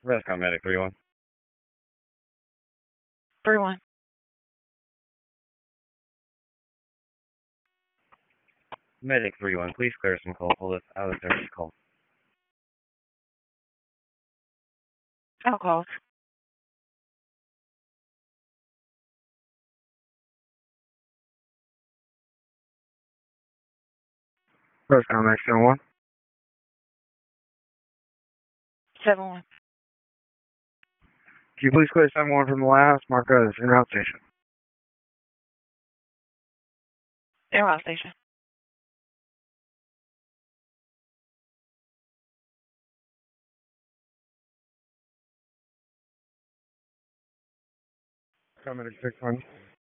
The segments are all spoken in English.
Rescom Medic 3-1. 3-1. Medic 3-1, please clear some call. Hold us out of service call. I'll call. Rescom Medic 7-1. 7-1. Can you please clear 7-1 from the last? Mark us in route station. Air station. Rescom Medic 6-1.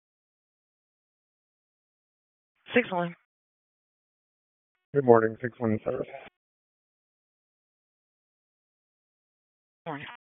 6-1. Good morning, 6-1 service. Morning.